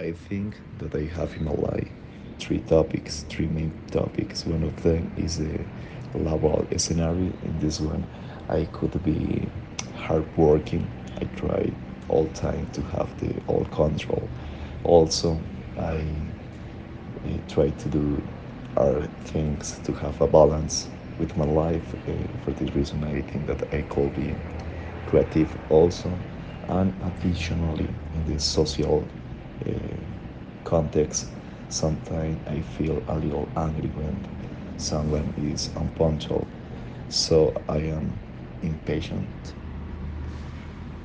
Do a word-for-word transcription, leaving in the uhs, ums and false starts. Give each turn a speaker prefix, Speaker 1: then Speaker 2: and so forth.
Speaker 1: I think that I have in my life three topics, three main topics. One of them is the laboral scenario. In this one, I could be hardworking. I try all time to have the all control. Also, I uh, try to do other things to have a balance with my life. Uh, for this reason, I think that I could be creative also, and additionally in the social uh, context, sometimes I feel a little angry when someone is unpunctual. So I am impatient